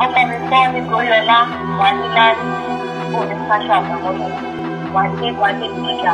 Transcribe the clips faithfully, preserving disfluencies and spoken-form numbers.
lẹ́nu sẹ́ni Goriola wà ní láti òní káṣọ àtàwọn wà ní wà ní ìjà.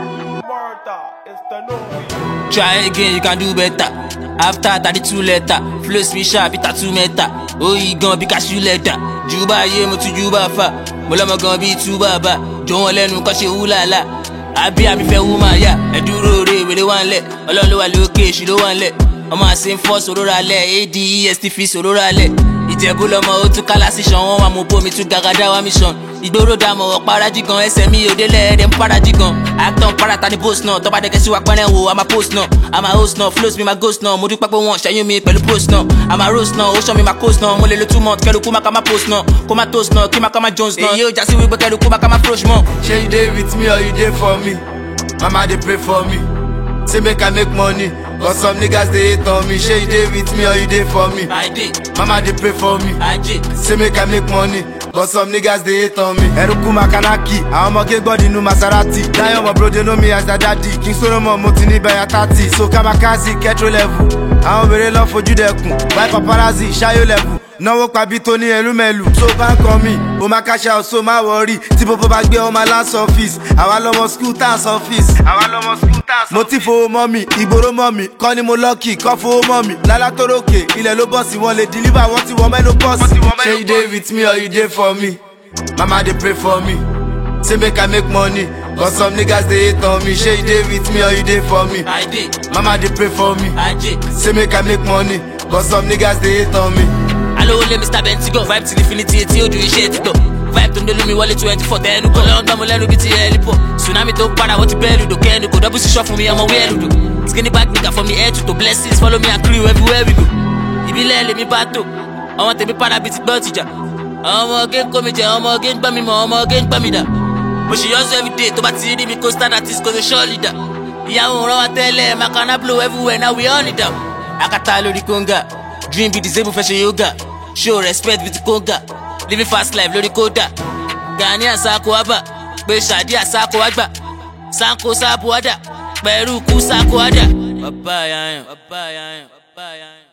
Try again, you can do better. After thirty-two letter, flow me sharp, it two meter. Oh, you gon' be cashew letter. Juba ye mo tu juba fa. Mo lo mo gon' be two baba. Jo won lenu ko se ulala. Abi abi fe woman ya. E duro re we le wan le. Olorun lo wa loke, she lo wan le. Omo asin force orora le. A D E S T F orora le. Ìjẹ̀bú lọmọ ó tún kálá sí ṣan wọn wà mú bomi tún gàgàdá wa mission. Ìgboro dàmọ̀ ọ̀ parají gan ẹsẹ̀ mi ò délẹ̀ ẹ̀dẹ̀ ń parají gan. Acton parata ní post náà tọ́ba dẹ́kẹ́ sí wa pẹ́rẹ́ wo àmà post náà. Àmà host náà flows mi ma ghost náà mo dúpẹ́ pé wọ́n ṣẹ́yún mi pẹ̀lú post náà. Àmà roast náà ó ṣọ́ mi ma coast náà mo lè lo two months kẹ́lu kú má ká má post náà. Kó má toast náà kí má ká má Jones náà. Èyí ó jásí wípé kẹ́lu kú má ká má frosh mọ́. Shey you dey with me or you dey for me? Mama dey pray for me. Say make I make money. But some niggas they hate on me. Shey you dey with me or you dey for me? I did, Mama dey pray for me. I did. Say make I make money. But some niggas they hate on me. Eruku Makanaki, àwọn ọmọ gé gbọ́dì inú Maserati. Láyọ̀ ọmọ bro they know me as their daddy. King Solomon mo ti ní bẹ̀yà thirty. So Kamakazi, Ketro level. Àwọn obìnrin lọ fojú dẹkùn. Why paparazzi, Ṣayó level. Náwó pàbí tó ní ẹlúmẹ̀lú. So bá ń kọ́ mi, o máa cash out so má worry. Tí popo bá gbé ọmọ last office. Àwa lọmọ school tax office. Àwa lọmọ school tax office. Mo ti fowó mọ́ mi, ìgboro mọ́ mi. Kọ́ ni mo lucky, kọ́ fowó mọ́ mi. Lálá tó rókè, ilẹ̀ ló bọ́ sí wọn lè deliver wọ́n ti wọ́n mẹ́nu bọ́ sí. Shey you dey with me or you dey for me? Mama dey pray for me. Say make I make money. But some niggas they hate on me. Shey you dey with me or you dey for me? I did, Mama dey pray for me. I did. Say make I make money. But some niggas they hate on me. Alówó lé Mister Bentigo, vibe till infinity etí ojú iṣẹ́ ti tọ̀. Vibe tó ń dolú mi wọlé twenty-four tẹ́nu kọ́. Lọ́wọ́ gbàmú lẹ́nu bíi ti ẹ̀lípọ̀. Tsunami tó padà wọ́n ti bẹ́ẹ̀ lùdò kẹ́nu kò double ṣíṣọ́ fún mi ọmọ wẹ́ẹ̀ lùdò. Skinny back nigga from the head to the blessings follow me and crew everywhere we go. Ìbílẹ̀ lèmi bá tò, àwọn tèmi padà bíi ti gbọ́ tìjà. Àwọn ọmọ ọgẹ́ ń kó mi jẹ, àwọn ọmọ ọgẹ́ ń gbọ́ mi mọ̀, ọmọ ọgẹ́ ń gbọ́ mi dà. Mo ṣì yọ́sọ everyday tó bá ti rí mi kó stand artist kò tó ṣọ́ leader. Ìyàwó rán wa tẹ́lẹ̀, Makana blow everywhere now we on it down. Akata lórí kóńgà, dream be disabled fẹ́ ṣe yoga. Show respect with konga, living fast life lórí kódà. Gani àsáko wábà, pé ṣàdí àsáko wágbà. Sanko sáàbù wádà, pẹ̀rú kú sáàkó wádà. Bàbá yáyàn, bàbá yáyàn, bàbá yáyàn.